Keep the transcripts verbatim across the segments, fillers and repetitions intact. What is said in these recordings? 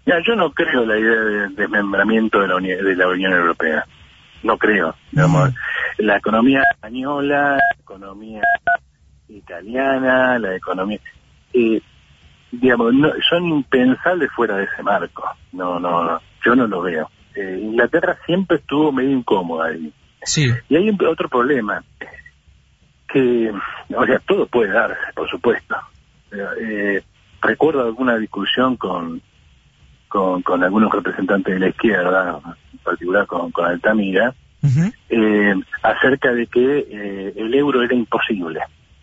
Ya, yo no creo la idea de desmembramiento de la, Uni de la Unión Europea. No creo. Digamos, mm. La economía española, la economía italiana, la economía... Eh, digamos, no, son impensables fuera de ese marco. No, no, no, yo no lo veo. Eh, Inglaterra siempre estuvo medio incómoda ahí. Sí. Y hay un, otro problema, que, o sea, todo puede darse, por supuesto. Eh, recuerdo alguna discusión con, con, con algunos representantes de la izquierda, en particular con, con Altamira, uh-huh. eh, acerca de que eh, el euro era imposible.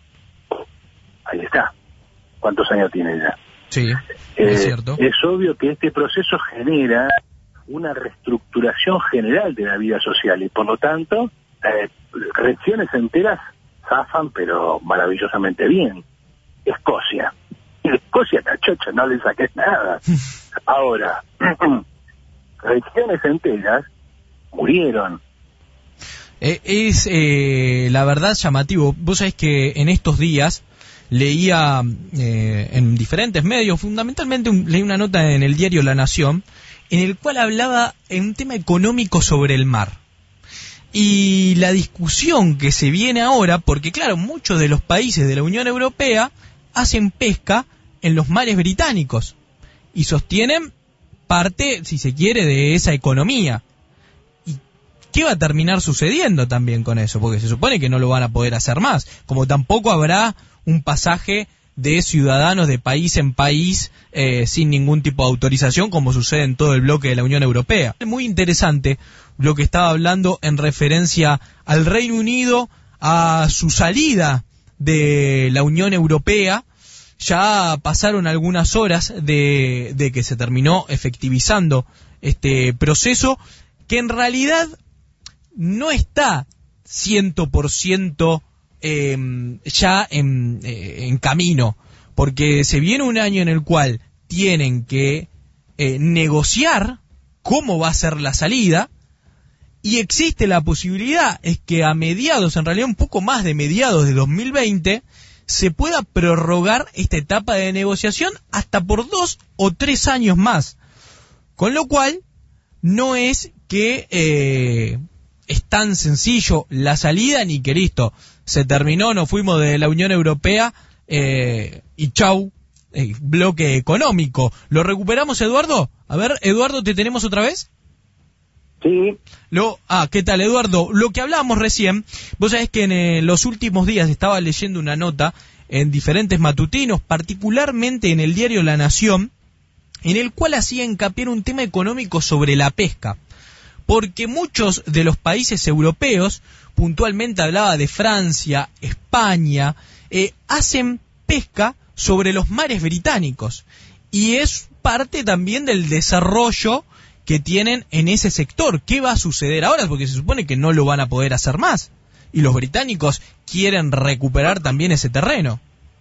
Ahí está. ¿Cuántos años tiene ya? Sí, eh, es cierto. Es obvio que este proceso genera una reestructuración general de la vida social y por lo tanto eh, regiones enteras zafan pero maravillosamente bien. Escocia. Escocia, cachocha, no le saques nada. Ahora, regiones enteras murieron. Eh, es eh, la verdad llamativo. Vos sabés que en estos días leía eh, en diferentes medios, fundamentalmente un, leí una nota en el diario La Nación, en el cual hablaba en un tema económico sobre el mar. Y la discusión que se viene ahora, porque claro, muchos de los países de la Unión Europea hacen pesca en los mares británicos y sostienen parte, si se quiere, de esa economía. ¿Y qué va a terminar sucediendo también con eso? Porque se supone que no lo van a poder hacer más, como tampoco habrá un pasaje de ciudadanos de país en país eh, sin ningún tipo de autorización, como sucede en todo el bloque de la Unión Europea. Es muy interesante lo que estaba hablando en referencia al Reino Unido, a su salida de la Unión Europea. Ya pasaron algunas horas de, de que se terminó efectivizando este proceso, que en realidad no está cien por ciento Eh, ya en, eh, en camino, porque se viene un año en el cual tienen que eh, negociar cómo va a ser la salida, y existe la posibilidad es que a mediados, en realidad un poco más de mediados de dos mil veinte, se pueda prorrogar esta etapa de negociación hasta por dos o tres años más, con lo cual no es que eh, es tan sencillo la salida, ni que listo, se terminó, nos fuimos de la Unión Europea eh, y chau, eh, bloque económico. ¿Lo recuperamos, Eduardo? A ver, Eduardo, ¿te tenemos otra vez? Sí. Lo, ah, ¿qué tal, Eduardo? Lo que hablábamos recién, vos sabés que en eh, los últimos días estaba leyendo una nota en diferentes matutinos, particularmente en el diario La Nación, en el cual hacía hincapié en un tema económico sobre la pesca. Porque muchos de los países europeos, puntualmente hablaba de Francia, España, eh, hacen pesca sobre los mares británicos. Y es parte también del desarrollo que tienen en ese sector. ¿Qué va a suceder ahora? Porque se supone que no lo van a poder hacer más. Y los británicos quieren recuperar también ese terreno.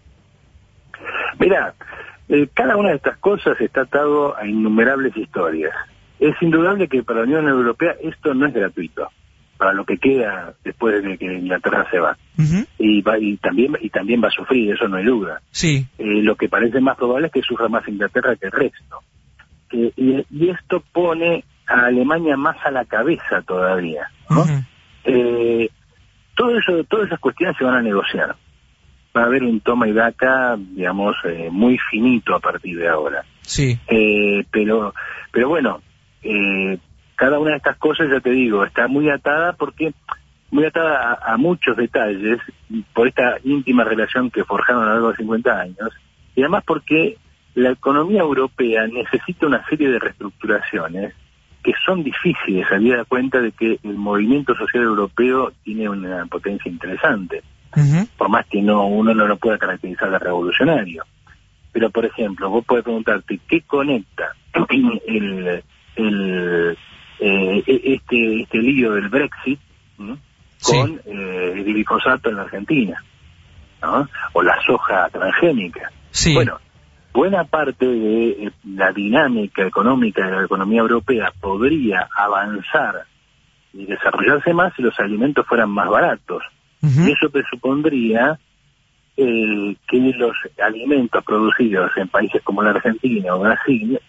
Mira, eh, cada una de estas cosas está atado a innumerables historias. Es indudable que para la Unión Europea esto no es gratuito, para lo que queda después de que Inglaterra se va. Uh-huh. Y, va y también y también va a sufrir, eso no hay duda. Sí. Eh, lo que parece más probable es que sufra más Inglaterra que el resto. Eh, y, y esto pone a Alemania más a la cabeza todavía, ¿no? Uh-huh. Eh, todo eso, todas esas cuestiones se van a negociar. Va a haber un toma y daca, digamos, eh, muy finito a partir de ahora. Sí. Eh, pero, pero bueno. Eh, cada una de estas cosas, ya te digo, está muy atada porque muy atada a, a muchos detalles por esta íntima relación que forjaron a lo largo de cincuenta años, y además porque la economía europea necesita una serie de reestructuraciones que son difíciles, habida cuenta de que el movimiento social europeo tiene una potencia interesante, uh-huh. por más que no uno no lo pueda caracterizar de revolucionario. Pero por ejemplo, vos podés preguntarte ¿qué conecta el el eh, este este lío del Brexit ¿no? con sí. eh, el glifosato en la Argentina, ¿no? O la soja transgénica? Sí. Bueno, buena parte de eh, la dinámica económica de la economía europea podría avanzar y desarrollarse más si los alimentos fueran más baratos. Uh-huh. Y eso presupondría eh, que los alimentos producidos en países como la Argentina o Brasil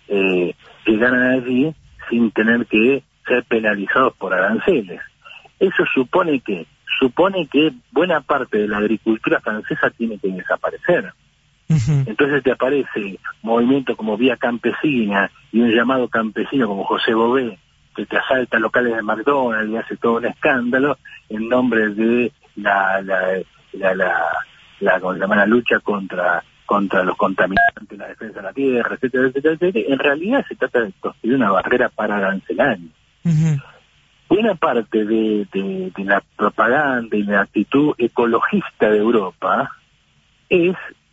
eh, que ganan allí sin tener que ser penalizados por aranceles. Eso supone que supone que buena parte de la agricultura francesa tiene que desaparecer. Uh-huh. Entonces te aparece movimientos como Vía Campesina y un llamado campesino como José Bové, que te asalta locales de McDonald's y hace todo un escándalo en nombre de la la la la, la, la, la, la lucha contra contra los contaminantes, la defensa de la tierra, etcétera, etcétera, etcétera. En realidad se trata de construir una barrera para arancelaria. Uh-huh. Buena parte de, de, de la propaganda y la actitud ecologista de Europa es,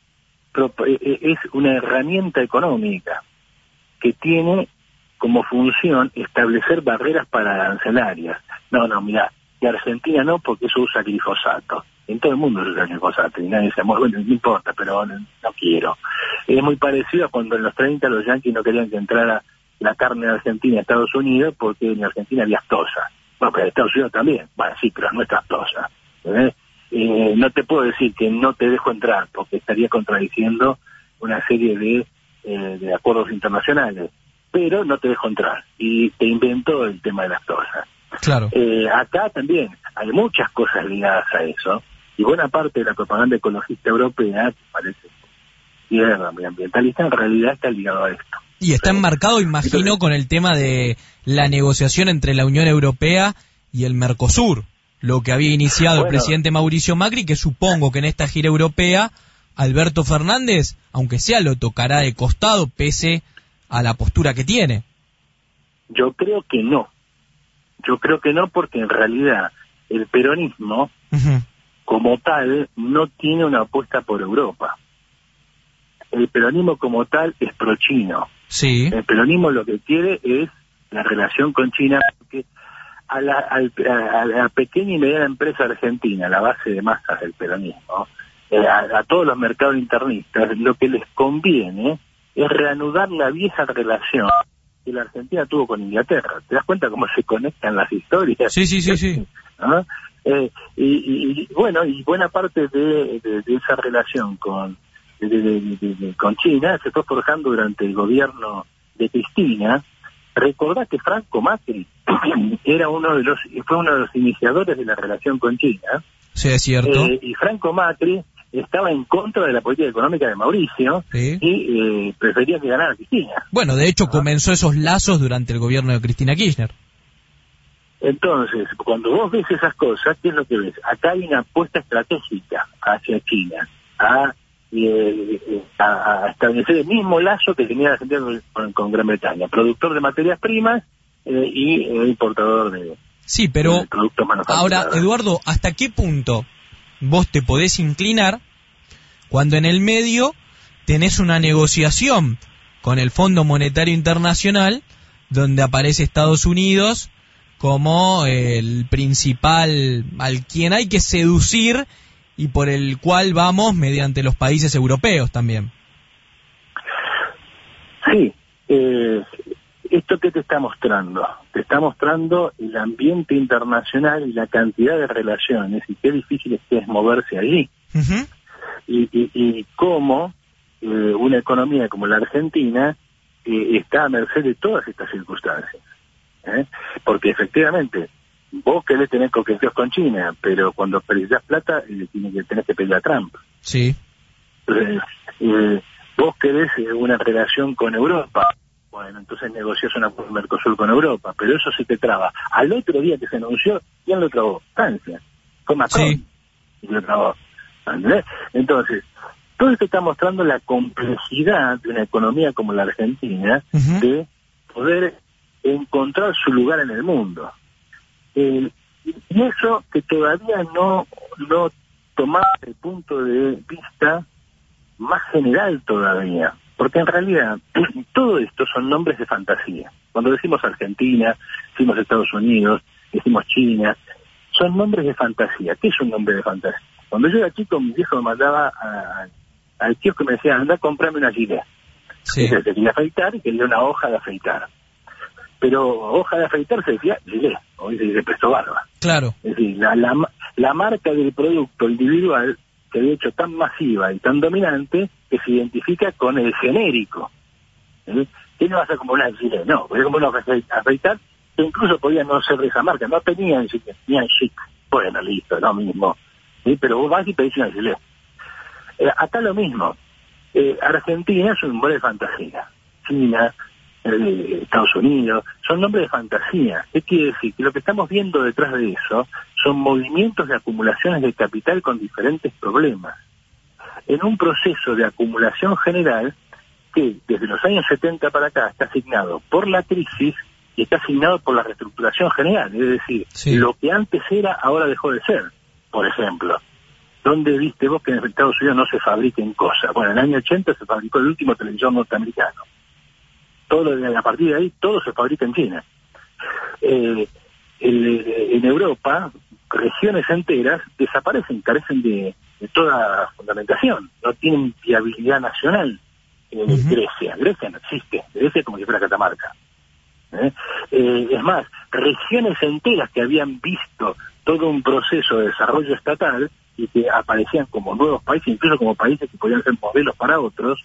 es una herramienta económica que tiene como función establecer barreras para arancelarias. No, no, mira, de Argentina no, porque eso usa glifosato. En todo el mundo se usa glifosato y nadie se mueve, bueno, no importa, pero no, no quiero. Es muy parecido a cuando en los treinta los yanquis no querían que entrara la carne de Argentina a Estados Unidos porque en Argentina había aftosa. Bueno, pero en Estados Unidos también. Bueno, sí, pero no es aftosa. ¿Eh? Eh, no te puedo decir que no te dejo entrar porque estaría contradiciendo una serie de, eh, de acuerdos internacionales. Pero no te dejo entrar. Y te inventó el tema de la aftosa. Claro. Eh, acá también hay muchas cosas ligadas a eso. Y buena parte de la propaganda ecologista europea, que parece tierra ambientalista, en realidad está ligado a esto. Y está enmarcado, imagino, Entonces, con el tema de la negociación entre la Unión Europea y el Mercosur, lo que había iniciado bueno, el presidente Mauricio Macri, que supongo que en esta gira europea Alberto Fernández, aunque sea, lo tocará de costado, pese a la postura que tiene. Yo creo que no. Yo creo que no, porque en realidad el peronismo, uh-huh. como tal, no tiene una apuesta por Europa. El peronismo como tal es pro-chino. Sí. El peronismo lo que quiere es la relación con China, porque a la, a, a la pequeña y mediana empresa argentina, la base de masas del peronismo, eh, a, a todos los mercados internistas, lo que les conviene es reanudar la vieja relación que la Argentina tuvo con Inglaterra. ¿Te das cuenta cómo se conectan las historias? Sí, sí, sí, sí. ¿Ah? Eh, y, y bueno, y buena parte de, de, de esa relación con De, de, de, de, con China se fue forjando durante el gobierno de Cristina. Recordá que Franco Macri era uno de los fue uno de los iniciadores de la relación con China. Sí, es cierto. Eh, y Franco Macri estaba en contra de la política económica de Mauricio, sí. y eh, prefería que ganara Cristina. Bueno, de hecho, ¿Ah? comenzó esos lazos durante el gobierno de Cristina Kirchner. Entonces, cuando vos ves esas cosas, ¿qué es lo que ves? Acá hay una apuesta estratégica hacia China, a Y, eh, a, a establecer el mismo lazo que tenía la Argentina con, con Gran Bretaña, productor de materias primas eh, y eh, importador de, sí, pero de productos manufacturados. Ahora, Eduardo, ¿hasta qué punto vos te podés inclinar cuando en el medio tenés una negociación con el Fondo Monetario Internacional donde aparece Estados Unidos como el principal al quien hay que seducir y por el cual vamos mediante los países europeos también? Sí, eh, ¿esto qué te está mostrando? Te está mostrando el ambiente internacional y la cantidad de relaciones y qué difícil es que es moverse allí. Uh-huh. Y, y, y cómo eh, una economía como la Argentina eh, está a merced de todas estas circunstancias. ¿eh? Porque efectivamente vos querés tener coqueteos con China, pero cuando precisás plata, eh, tienes que tenés que pedir a Trump. Sí. Eh, eh, vos querés eh, una relación con Europa, bueno, entonces negociás una con Mercosur con Europa, pero eso se te traba. Al otro día que se anunció, ¿quién lo trabó? Francia. Fue Macron. Sí. Y lo trabó. ¿Entendés? Entonces, todo esto está mostrando la complejidad de una economía como la Argentina, uh-huh. de poder encontrar su lugar en el mundo. Eh, y eso que todavía no no tomaba el punto de vista más general todavía, porque en realidad todo esto son nombres de fantasía. Cuando decimos Argentina, decimos Estados Unidos, decimos China, son nombres de fantasía. ¿Qué es un nombre de fantasía? Cuando yo era chico, mi viejo me mandaba a, al kiosco y me decía, anda a comprarme una gilet. Sí. Entonces, quería afeitar y quería una hoja de afeitar. Pero hoja de afeitar se decía gilet, hoy se dice Presto Barba. Claro. Es decir, la, la, la marca del producto individual se había hecho tan masiva y tan dominante que se identifica con el genérico. ¿eh? Que no vas a comprar una Gillette, no, podías comprar una afeitar que incluso podía no ser de esa marca, no tenían Gillette, tenían Chic, bueno, listo, lo mismo, ¿sí? Pero vos vas y pedís una Gillette. Eh, acá lo mismo, eh, Argentina es un nombre de fantasía, China, eh, Estados Unidos, son nombres de fantasía. ¿Qué quiere decir? Que lo que estamos viendo detrás de eso son movimientos de acumulaciones de capital con diferentes problemas, en un proceso de acumulación general que desde los años setenta para acá está asignado por la crisis y está asignado por la reestructuración general, es decir, sí. Lo que antes era, ahora dejó de ser. Por ejemplo, ¿dónde viste vos que en Estados Unidos no se fabriquen cosas? Bueno, en el año ochenta se fabricó el último televisor norteamericano. Todo, a partir de ahí, todo se fabrica en China. Eh, el, en Europa, regiones enteras desaparecen, carecen de, de toda fundamentación, no tienen viabilidad nacional. Eh, uh-huh. Grecia, Grecia no existe, Grecia es como si fuera Catamarca. ¿Eh? Eh, es más, regiones enteras que habían visto todo un proceso de desarrollo estatal y que aparecían como nuevos países, incluso como países que podían ser modelos para otros,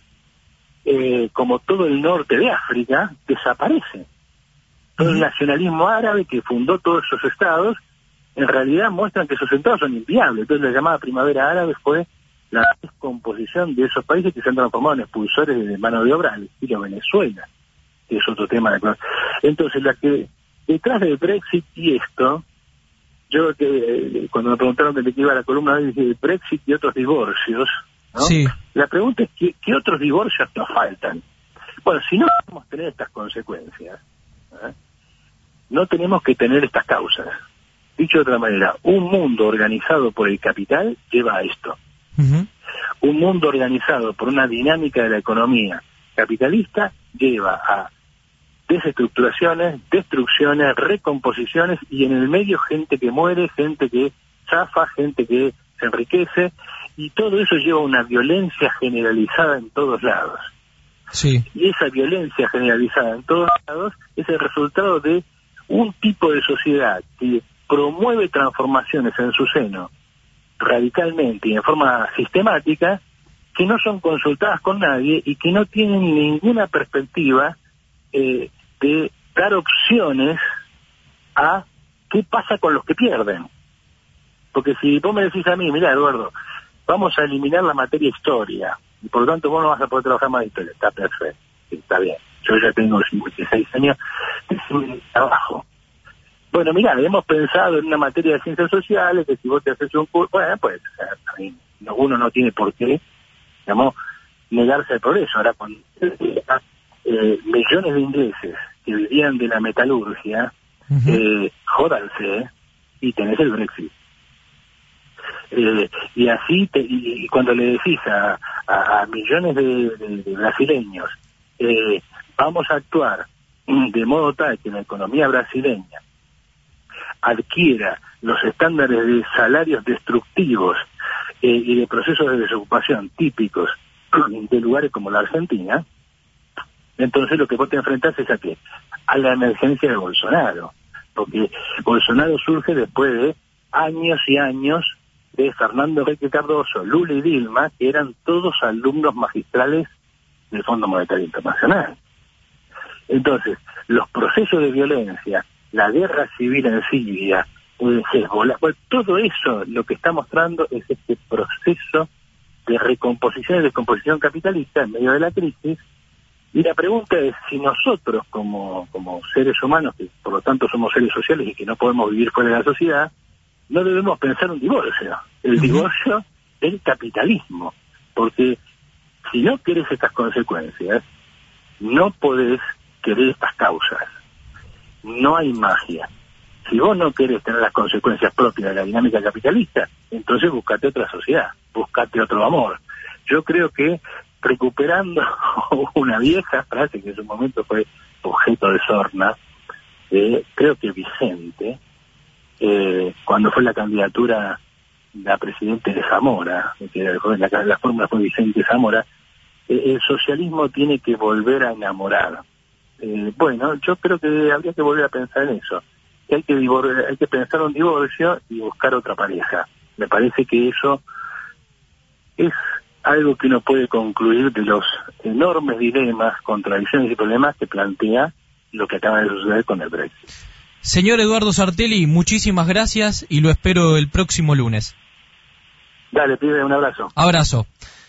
eh, como todo el norte de África, desaparece. Todo el nacionalismo árabe que fundó todos esos estados, en realidad muestran que esos estados son inviables. Entonces la llamada primavera árabe fue la descomposición de esos países que se han transformado en expulsores de mano de obra, al estilo Venezuela, que es otro tema de... Entonces, la que detrás del Brexit y esto, yo que cuando me preguntaron de qué iba la columna, dije Brexit y otros divorcios, ¿no? Sí. La pregunta es, ¿qué, qué otros divorcios nos faltan? Bueno, si no podemos tener estas consecuencias, ¿eh? No tenemos que tener estas causas. Dicho de otra manera, un mundo organizado por el capital lleva a esto. Uh-huh. Un mundo organizado por una dinámica de la economía capitalista lleva a desestructuraciones, destrucciones, recomposiciones y en el medio gente que muere, gente que zafa, gente que se enriquece y todo eso lleva a una violencia generalizada en todos lados. Sí. Y esa violencia generalizada en todos lados es el resultado de un tipo de sociedad que promueve transformaciones en su seno radicalmente y en forma sistemática que no son consultadas con nadie y que no tienen ninguna perspectiva eh, de dar opciones a qué pasa con los que pierden. Porque si vos me decís a mí, mira Eduardo, vamos a eliminar la materia historia y por lo tanto vos no vas a poder trabajar más de historia, está perfecto, está bien, yo ya tengo cincuenta y seis años de trabajo. Bueno, mira, hemos pensado en una materia de ciencias sociales que si vos te haces un curso, bueno, pues uno no tiene por qué, digamos, negarse al progreso. Ahora, con eh, millones de ingleses que vivían de la metalurgia, uh-huh. eh, jódanse, y tenés el Brexit. Eh, y así, te, y, y cuando le decís a, a, a millones de, de, de brasileños, eh, vamos a actuar de modo tal que la economía brasileña adquiera los estándares de salarios destructivos eh, y de procesos de desocupación típicos de lugares como la Argentina, entonces lo que vos te enfrentás es a qué? A la emergencia de Bolsonaro, porque Bolsonaro surge después de años y años de Fernando Henrique Cardoso, Lula y Dilma, que eran todos alumnos magistrales del Fondo Monetario Internacional. Entonces, los procesos de violencia, la guerra civil en Siria, el Hezbollah, bueno, todo eso lo que está mostrando es este proceso de recomposición y descomposición capitalista en medio de la crisis. Y la pregunta es si nosotros como, como seres humanos, que por lo tanto somos seres sociales y que no podemos vivir fuera de la sociedad, no debemos pensar un divorcio, el uh-huh. divorcio del capitalismo, porque si no querés estas consecuencias, no podés querer estas causas. No hay magia. Si vos no querés tener las consecuencias propias de la dinámica capitalista, entonces buscate otra sociedad, buscate otro amor. Yo creo que recuperando una vieja frase que en su momento fue objeto de sorna, eh, creo que Vicente, eh, cuando fue la candidatura la presidente de Zamora, que la, la, la fórmula fue Vicente Zamora, eh, el socialismo tiene que volver a enamorar. Eh, bueno, yo creo que habría que volver a pensar en eso. Que hay que divor- hay que pensar un divorcio y buscar otra pareja. Me parece que eso es algo que uno puede concluir de los enormes dilemas, contradicciones y problemas que plantea lo que acaba de suceder con el Brexit. Señor Eduardo Sartelli, muchísimas gracias y lo espero el próximo lunes. Dale, pibe, un abrazo. Abrazo.